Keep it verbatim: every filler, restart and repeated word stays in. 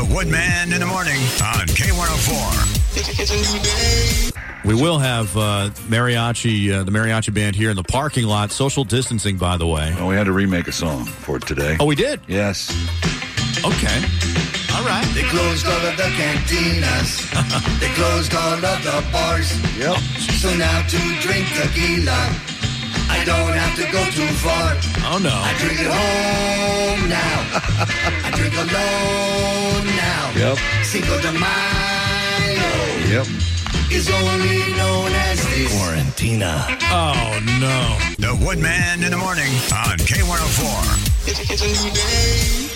The Woodman in the Morning on K one oh four. It's, it's a new day. We will have uh, mariachi, uh, the mariachi band here in the parking lot. Social distancing, by the way. Well, we had to remake a song for it today. Oh, we did? Yes. Okay. All right. They closed all of the cantinas. They closed all of the bars. Yep. So now to drink tequila, I don't have to go too far. Oh, no. I drink at home now. I drink alone now. Yep. Cinco de Mayo Yep. is only known as this. Quarantina. Oh, no. The Woodman in the Morning on K one oh four. It's, it's a new day.